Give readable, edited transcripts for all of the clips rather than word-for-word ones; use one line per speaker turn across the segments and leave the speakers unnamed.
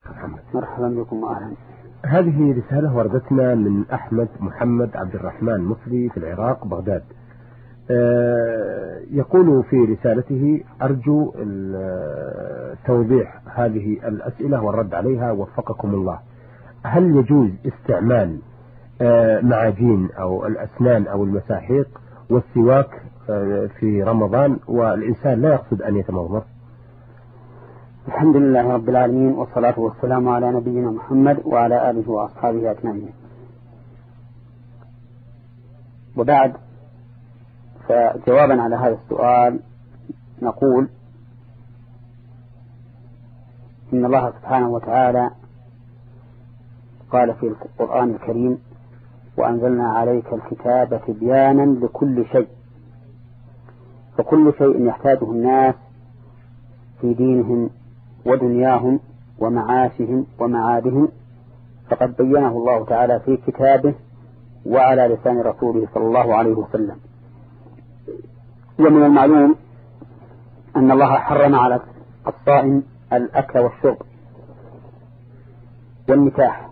مرحبا بكم وأهلا.
هذه رسالة وردتنا من أحمد محمد عبد الرحمن مصري في العراق بغداد. يقول في رسالته: أرجو توضيح هذه الأسئلة والرد عليها وفقكم الله. هل يجوز استعمال معاجين أو الأسنان أو المساحيق والسواك في رمضان والإنسان لا يقصد أن يتمضمض؟
الحمد لله رب العالمين، والصلاة والسلام على نبينا محمد وعلى آله وأصحابه أجمعين. وبعد، فجوابا على هذا السؤال نقول إن الله سبحانه وتعالى قال في القرآن الكريم: وأنزلنا عليك الكتاب تبيانا لكل شيء. فكل شيء يحتاجه الناس في دينهم ودنياهم ومعاشهم ومعادهم فقد بينه الله تعالى في كتابه وعلى لسان رسوله صلى الله عليه وسلم. ومن المعلوم أن الله حرم على الصائم الأكل والشرب والنكاح،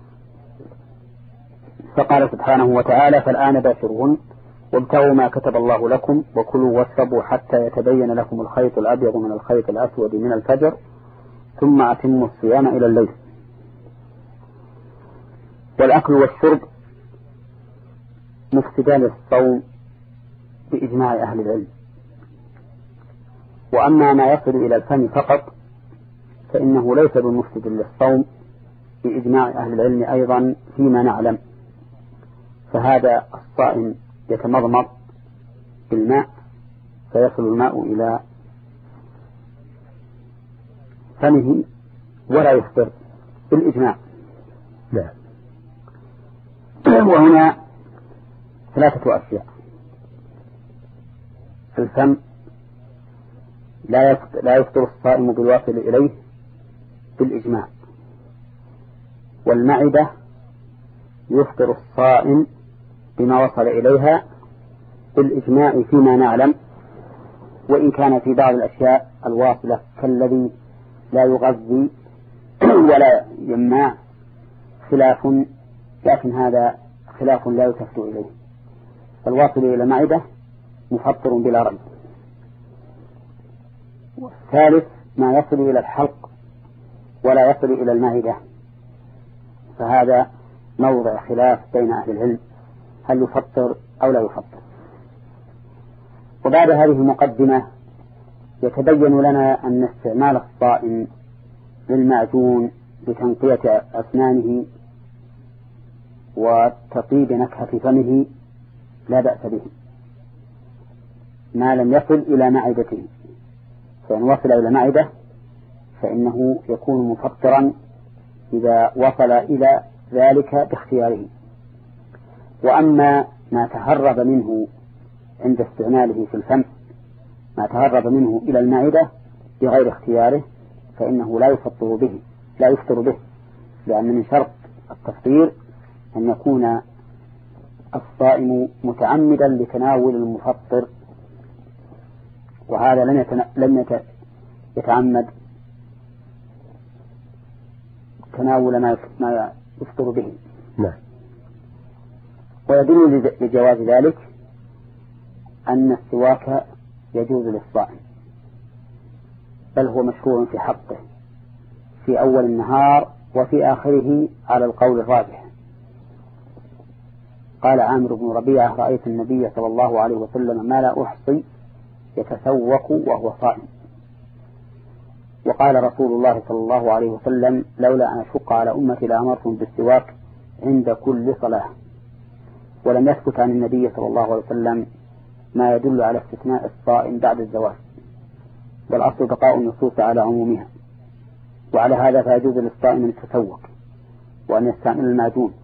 فقال سبحانه وتعالى: فالآن باشرون وابتغوا ما كتب الله لكم وكلوا واشربوا حتى يتبين لكم الخيط الأبيض من الخيط الأسود من الفجر ثم أتموا الصيام إلى الليل. والأكل والشرب مفسدان للصوم بإجماع أهل العلم. وأما ما يصل إلى الفم فقط فإنه ليس بمفسد للصوم بإجماع أهل العلم أيضا فيما نعلم. فهذا الصائم يتمضمض بالماء فيصل الماء إلى فمه ولا يفطر بالإجماع.
لا.
وهنا ثلاثة أشياء: الفم لا يفطر الصائم بالواصل إليه بالإجماع، والمعدة يفطر الصائم بما وصل إليها بالإجماع فيما نعلم، وإن كان في بعض الأشياء الواصلة كالذي لا يغذي ولا يمنع خلاف، لكن هذا خلاف لا يلتفت إليه. فالواصل إلى المعدة مفطر بلا ريب. والثالث ما يصل إلى الحلق ولا يصل إلى المعدة، فهذا موضع خلاف بين أهل العلم هل يفطر أو لا يفطر. وبعد هذه المقدمة يتبين لنا أن استعمال الصائم للمعجون لتنقية أسنانه وتطيب نكهة فمه لا بأس به ما لم يصل إلى معدته، فإن وصل إلى معدة فإنه يكون مفطرا إذا وصل إلى ذلك باختياره. وأما ما تهرب منه عند استعماله في الفم، ما تهرب منه إلى المعدة بغير اختياره، فإنه لا يفطر به، لأن من شرط التفطير أن يكون الصائم متعمدا لتناول المفطر، وهذا لم يتعمد تناول ما يفطر به.
نعم.
ويدل لجواز ذلك أن السواك يجوز للصائم، بل هو مشروع في حقه في أول النهار وفي آخره على القول الراجح. قال عامر بن ربيعة: رأيت النبي صلى الله عليه وسلم ما لا أحصي يتسوق وهو صائم. وقال رسول الله صلى الله عليه وسلم: لولا أن أشق على أمتي لأمرتهم بالسواك عند كل صلاة. ولم يثبت عن النبي صلى الله عليه وسلم ما يدل على استثناء الصائم بعد الزواج، والأصل بقاء النصوص على عمومها. وعلى هذا فيجوز للصائم أن يتسوق وأن يستعمل المعجون،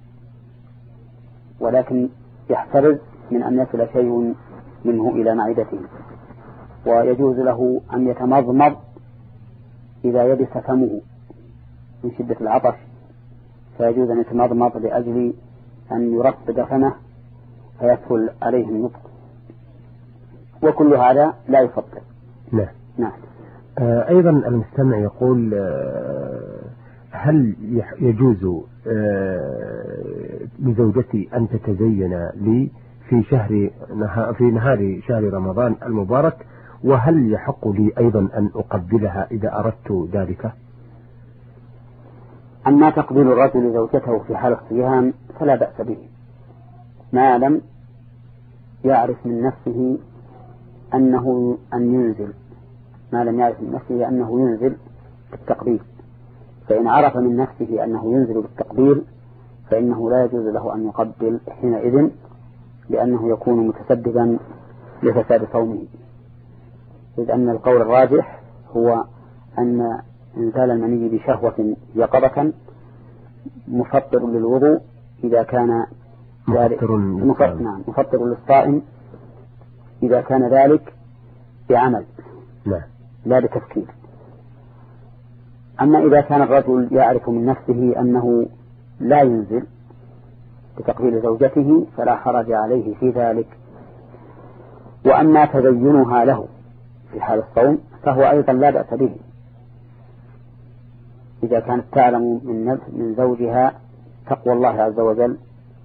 ولكن يحترز من أن يصل شيء منه إلى معدته. ويجوز له أن يتمضمض إذا يبس فمه من شدة العطش، فيجوز أن يتمضمض لأجل أن يرطب فمه فيسهل عليه النطق، وكل هذا لا يفطر.
نعم.
نعم.
أيضا المستمع يقول: هل يجوز لزوجتي أن تتزين لي في نهار شهر رمضان المبارك؟ وهل يحق لي أيضا أن أقبلها إذا أردت ذلك؟
أما تقبيل الرجل زوجته في حال الصيام فلا بأس به، ما لم يعرف من نفسه أنه ينزل بالتقبيل. فإن عرف من نفسه أنه ينزل بالتقبيل فإنه لا يجوز له أن يقبل حينئذ، لأنه يكون متسببا لفساد صومه، إذ أن القول الراجح هو أن إنزال المني بشهوة يقظة مفطر للوضوء إذا كان ذلك مفطر للصائم إذا كان ذلك بعمل لا بتفكير. أما إذا كان الرجل يعرف من نفسه أنه لا ينزل بتقبيل زوجته فلا حرج عليه في ذلك. وأما تزينها له في حال الصوم فهو أيضا لا بأس به، إذا كانت تعلم من زوجها تقوى الله عز وجل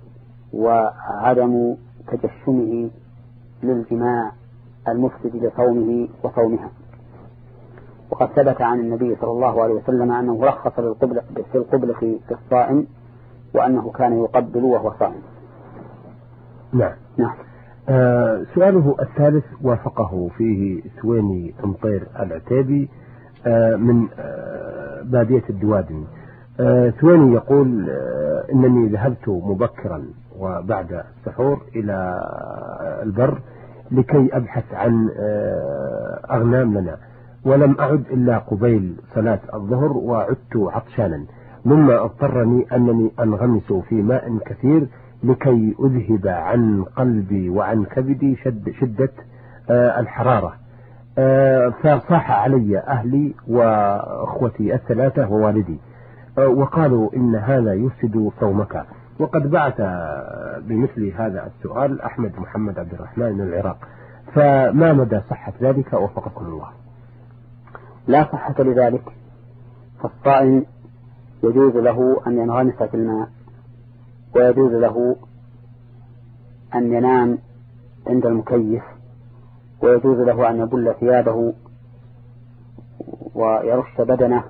وعدم تجشمه للجماع المفسد لصومه وصومها. وقد ثبت عن النبي صلى الله عليه وسلم أنه رخص في القبلة في الصائم، وأنه كان يقبل وهو صائم.
نعم. سؤاله الثالث وافقه فيه سويني مطير العتيبي من بادية الدوادن. سويني يقول إنني ذهبت مبكرا وبعد السحور إلى البر لكي أبحث عن أغنام لنا، ولم أعد إلا قبيل صلاة الظهر وعدت عطشانا، مما اضطرني أنني أنغمس في ماء كثير لكي أذهب عن قلبي وعن كبدي شدة الحرارة. فصاح علي أهلي وأخوتي الثلاثة ووالدي وقالوا إن هذا يفسد صومك. وقد بعث بمثل هذا السؤال أحمد محمد عبد الرحمن من العراق، فما مدى صحة ذلك وفقكم الله؟
لا صحة لذلك، فالصائم يجوز له أن ينغمس في الماء، ويجوز له أن ينام عند المكيف، ويجوز له أن يبل ثيابه ويرش بدنه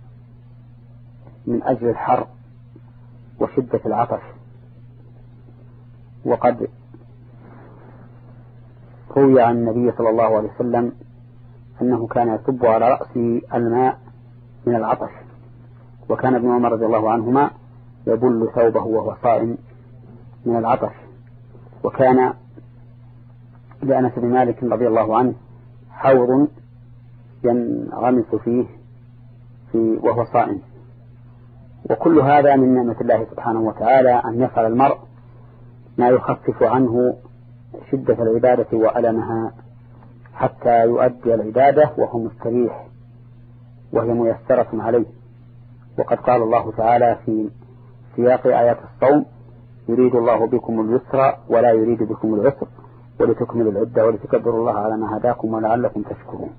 من أجل الحر وشدة العطش. وقد روي عن النبي صلى الله عليه وسلم أنه كان يصب على رأسه الماء من العطش، وكان ابن عمر رضي الله عنهما يبل ثوبه وهو صائم من العطش. وكان لأنس بن مالك رضي الله عنه حوض ينغمس فيه وهو صائم. وكل هذا من نعمة الله سبحانه وتعالى أن يفعل المرء ما يخفف عنه شدة العبادة وألمها حتى يؤدي العبادة وهو مستريح وهي ميسرة عليه. وقد قال الله تعالى في سياق آيات الصوم: يريد الله بكم اليسر ولا يريد بكم العسر ولتكملوا العدة ولتكبروا الله على ما هداكم ولعلكم تشكرون.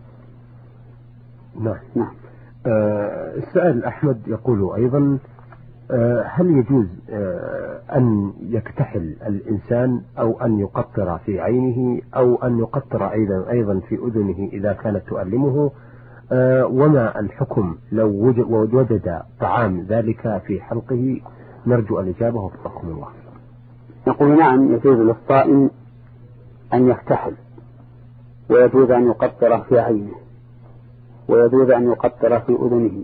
نعم. السائل أحمد يقول أيضا: هل يجوز أن يكتحل الإنسان أو أن يقطر في عينه أو أن يقطر أيضا في أذنه إذا كانت تؤلمه؟ وما الحكم لو وجد طعام ذلك في حلقه؟ نرجو الإجابة وفقكم الله.
نقول نعم، يجوز للصائم أن يكتحل، ويجوز أن يقطر في عينه، ويجوز أن يقطر في أذنه،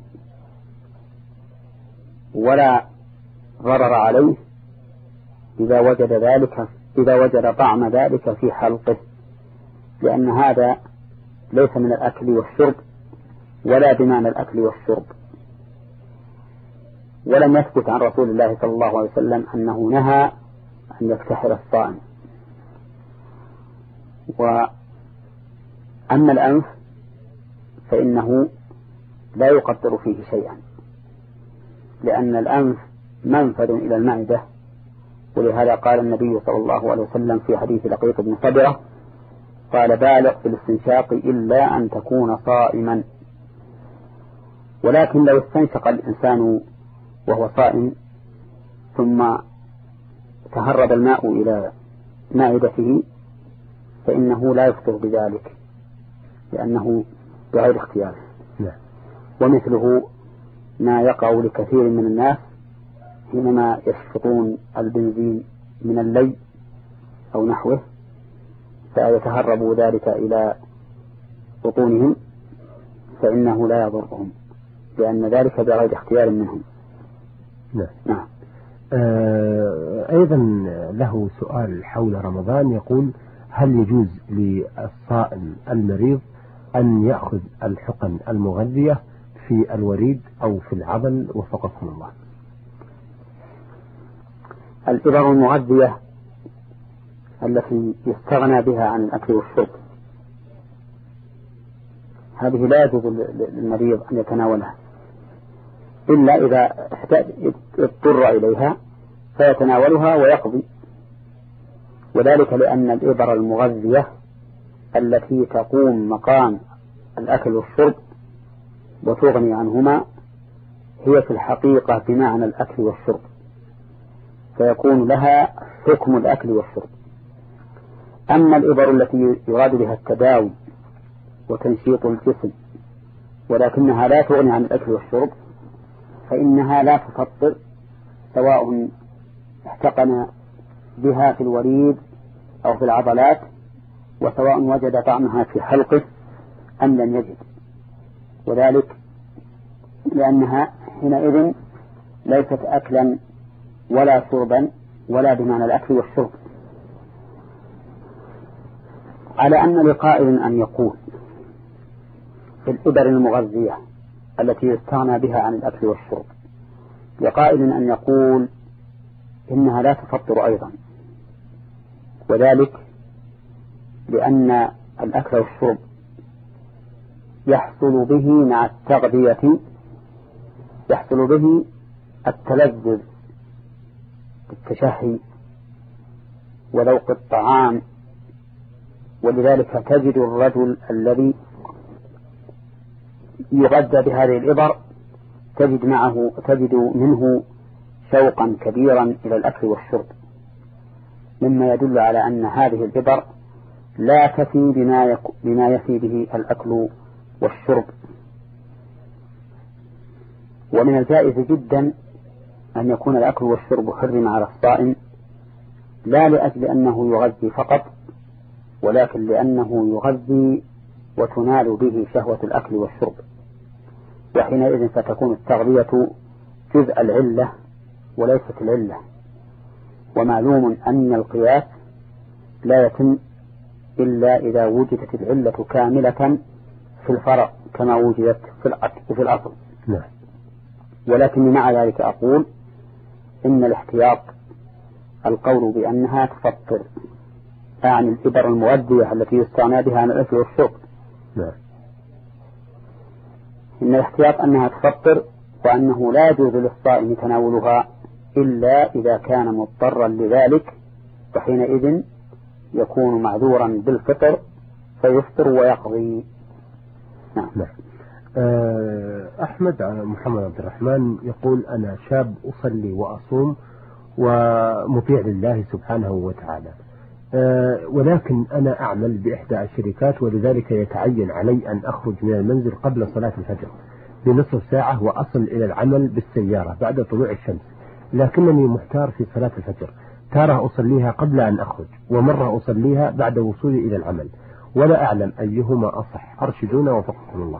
ولا ضرر عليه إذا وجد طعم ذلك في حلقه، لأن هذا ليس من الأكل والشرب ولا بمعنى الأكل والشرب. ولم يثبت عن رسول الله صلى الله عليه وسلم أنه نهى أن يكتحل الصائم. وأما الأنف فإنه لا يقطر فيه شيئا، لأن الأنف منفذ إلى المعدة، ولهذا قال النبي صلى الله عليه وسلم في حديث لقيط بن صبرة قال: بالغ في الاستنشاق إلا أن تكون صائما. ولكن لو استنشق الإنسان وهو صائم ثم تهرب الماء إلى معدته فإنه لا يفطر بذلك لأنه بغير اختياره. ومثله ما يقع لكثير من الناس حينما يشفطون البنزين من اللي أو نحوه فيتهرب ذلك إلى بطونهم فإنه لا يضرهم لأن ذلك بغير اختيار منهم.
نعم. أيضا له سؤال حول رمضان يقول: هل يجوز للصائم المريض أن يأخذ الحقن المغذية في الوريد أو في العضل وفقكم الله؟
الإبر المغذية التي يستغنى بها عن الأكل والشرب هذه لا يجوز للمريض أن يتناولها إلا إذا اضطر إليها فيتناولها ويقضي، وذلك لأن الإبر المغذية التي تقوم مقام الأكل والشرب وتغني عنهما هي في الحقيقة بمعنى الأكل والشرب، فيكون لها حكم الأكل والشرب. أما الإبر التي يراد بها التداوي وتنشيط الجسم ولكنها لا تغني عن الأكل والشرب فإنها لا تفطر سواء احتقن بها في الوريد أو في العضلات، وسواء وجد طعمها في حلقه أم لم يجد، وذلك لأنها حينئذ ليست أكلا ولا شربا ولا بمعنى الأكل والشرب. على أن لقائل أن يقول في الإبر المغذية التي يستغنى بها عن الأكل والشرب، لقائل أن يقول إنها لا تفطر أيضا، وذلك لأن الأكل والشرب يحصل به مع التغذية يحصل به التلذذ بالتشهي وذوق الطعام، ولذلك تجد الرجل الذي يغذى بهذه الإبر تجد منه شوقا كبيرا إلى الأكل والشرب، مما يدل على أن هذه الإبر لا تفي بما يفي به الأكل والشرب. ومن الجائز جدا أن يكون الأكل والشرب حرم على الصائم لا لأجل أنه يغذي فقط، ولكن لأنه يغذي وتنال به شهوة الأكل والشرب، وحينئذ ستكون التغذية جزء العلة وليست العلة. ومعلوم أن القياس لا يتم إلا إذا وجدت العلة كاملة في الفرع كما وجدت في الأصل. ولكن مع ذلك أقول إن الاحتياط القول بأنها تفطر عن الإبر المغذية التي يستغنى بها عن الأكل والشرب. إن الاحتياط أنها تفطر، وأنه لا يجوز للصائم تناولها إلا إذا كان مضطرا لذلك، وحينئذ يكون معذورا بالفطر فيفطر ويقضي.
نعم. أحمد محمد عبد الرحمن يقول: أنا شاب أصلي وأصوم ومطيع لله سبحانه وتعالى، ولكن أنا أعمل بإحدى الشركات، ولذلك يتعين علي أن أخرج من المنزل قبل صلاة الفجر بنصف ساعة وأصل إلى العمل بالسيارة بعد طلوع الشمس، لكنني محتار في صلاة الفجر، تارة أصليها قبل أن أخرج ومرة أصليها بعد وصولي إلى العمل، ولا أعلم أيهما أصح، أرشدونا وفقكم الله.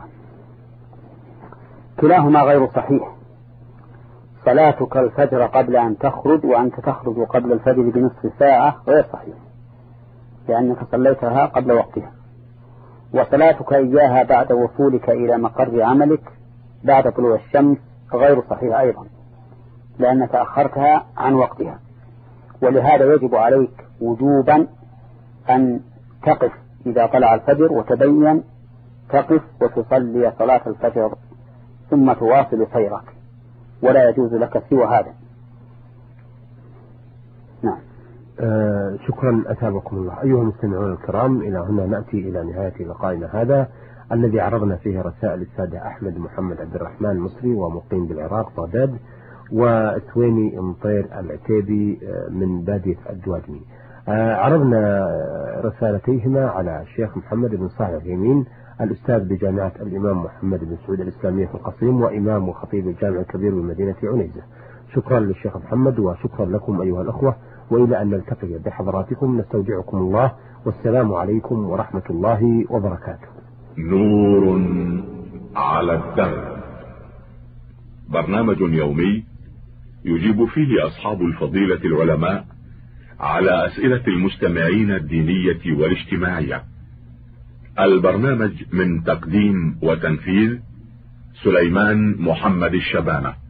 كلاهما غير صحيح. صلاتك الفجر قبل أن تخرج وأنت تخرج قبل الفجر بنصف ساعة غير صحيح، لأنك صليتها قبل وقتها. وصلاتك إياها بعد وصولك إلى مقر عملك بعد طلوع الشمس غير صحيح أيضا، لأنك أخرتها عن وقتها. ولهذا يجب عليك وجوبا أن تقف إذا طلع الفجر وتبين تقف وتصلي صلاة الفجر ثم تواصل سيرك، ولا يجوز لك سوى هذا. نعم.
شكرا أثابكم الله. أيها المستمعون الكرام، إلى هنا نأتي إلى نهاية لقائنا هذا. الذي عرضنا فيه رسائل السادة أحمد محمد عبد الرحمن المصري ومقيم بالعراق بغداد، وثويني مطير العتيبي من بادية الدوادمي. عرضنا رسالتيهما على الشيخ محمد بن صالح العثيمين الأستاذ بجامعة الإمام محمد بن سعود الإسلامية في القصيم وإمام وخطيب الجامع الكبير بمدينة عنيزة. شكرا للشيخ محمد وشكرا لكم أيها الأخوة، وإلى أن نلتقي بحضراتكم نستودعكم الله، والسلام عليكم ورحمة الله وبركاته.
نور على الدرب، برنامج يومي يجيب فيه أصحاب الفضيلة العلماء على أسئلة المستمعين الدينية والاجتماعية. البرنامج من تقديم وتنفيذ سليمان محمد الشبانة.